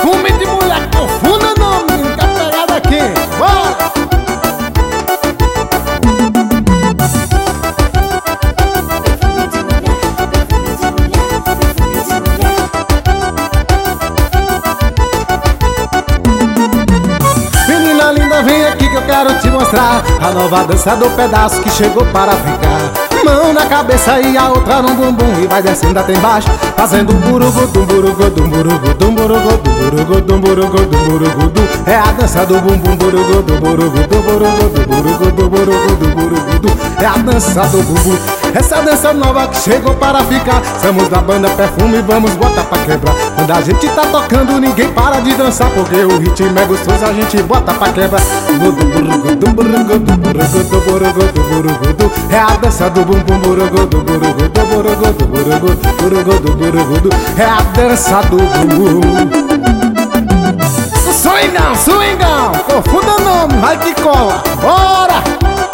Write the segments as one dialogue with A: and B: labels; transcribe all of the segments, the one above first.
A: perfume de mulher profunda, não, menino, tá pegado aqui. Bora! Menina linda, vem aqui que eu quero te mostrar a nova dança do pedaço que chegou para ficar. Mão na cabeça e a outra no bumbum e vai descendo até embaixo, fazendo burugudum, burugudum, burugudum, burugudum, burugudum, burugudum, burugudum. É a dança do bumbum, burugudum, burugudum, burugudum, burugudum, burugudum, burugudum. É a dança do bumbum. Essa dança nova que chegou para ficar. Somos da banda Perfume e vamos botar pra quebrar. Quando a gente tá tocando ninguém para de dançar, porque o ritmo é gostoso, a gente bota pra quebrar. Burugudum, burugudum, burugudum, burugudum, burugudum. É a dança do bumbum, burugudum, burugudum, burugudum, burugudum, burugudum, burugudum. É a dança do bumbum. Swingão, swingão, confunda não, vai que cola, bora!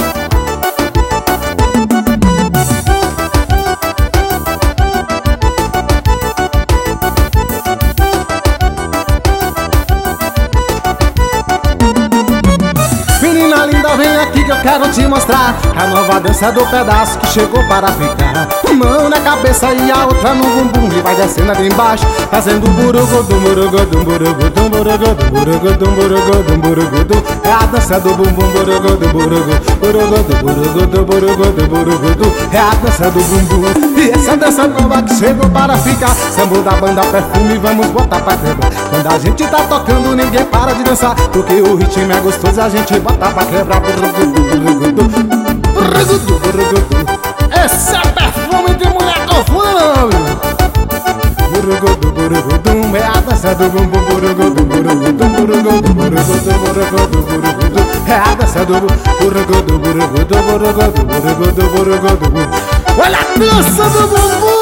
A: Menina linda, vem aqui que eu quero te mostrar a nova dança do pedaço que chegou para ficar. Mão na cabeça e a outra no bumbum e vai descendo ali embaixo, fazendo burugudum, burugudum, burugudum, burugudum, burugudum, burugudum, burugudum. É a dança do bumbum, burugudum, burugudum, burugudum, burugudum, burugudum, burugudum. É a dança do bumbum. E essa dança nova que chegou para ficar. Samba da banda Perfume, vamos botar pra quebrar. Quando a gente tá tocando ninguém para de dançar, porque o ritmo é gostoso, a gente bota pra quebrar. Esse é perfume de mulher confunda, burugudum, é a dança do bumbum, burugudum, burugudum, burugudum, burugudum, burugudum, burugudum. É a dança do burugudum, burugudum, burugudum, burugudum, burugudum. Olha a dança do bumbum.